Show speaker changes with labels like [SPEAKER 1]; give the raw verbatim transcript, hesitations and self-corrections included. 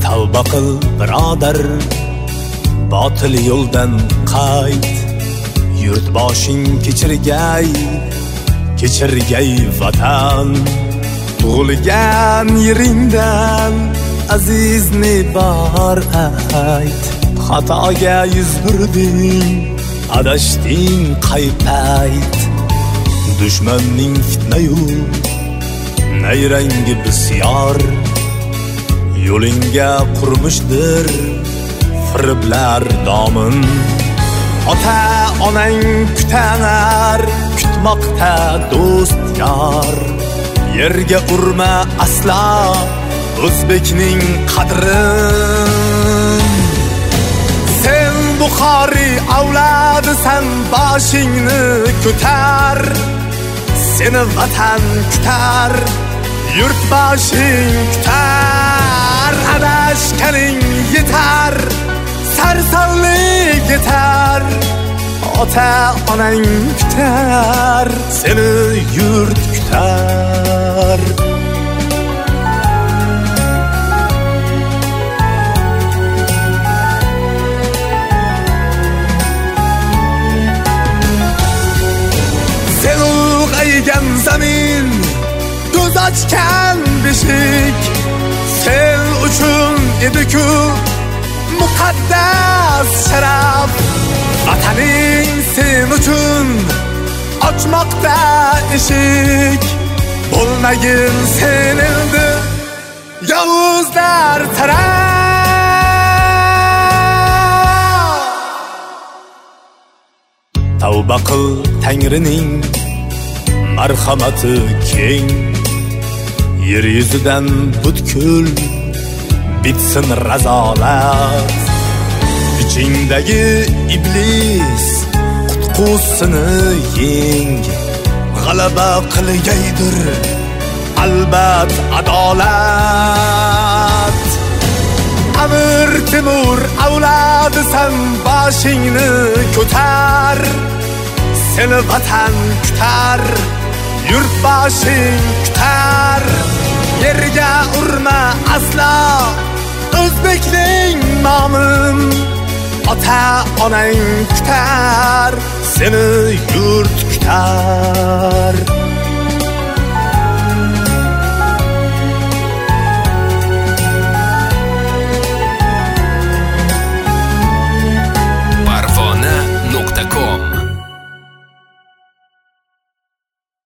[SPEAKER 1] tavba qil birodar, botil yo'ldan qayt. Yurtboshing kechirgay, kechirgay vatan. Tug'ilgan yeringdan azizni bor ayt. Xatoga yuz burding, adashding qay payt. Dushmanning fitnayu nayrangi bisyor, yo'lingga qurmishdir firiblar domin. Ota onang kutar, kutmoqda do'st yor. Yerga urma asla o'zbekning qadrin. Sen Buxoriy avlodisan, boshingni ko'tar. Seni vatan kutar, yurtboshing kutar. Adashganing yetar, sarsonlik yetar. Ota onang kutar, seni yurt kutar. Sen ulg'aygan zamin, ko'z ochgan beshik. Sen uchun edi-ku muqaddas sharaf. Vataning sen uchun ochmoqda eshik. Bo'lmagin sen endi yovuzlar taraf. Tavba qil Tangrining marhamati keng. Yer yuzidan butkul bitsin razolat. Ichingdagi iblis qutqusini yeng. G'alaba qilgaydir albat adolat. Amir Temur avlodisan, boshingni ko'tar. Seni vatan kutar, yurtboshing kutar. Yerga urma asla o'zbekning nomin. Ota onang kutar, seni yurt kutar.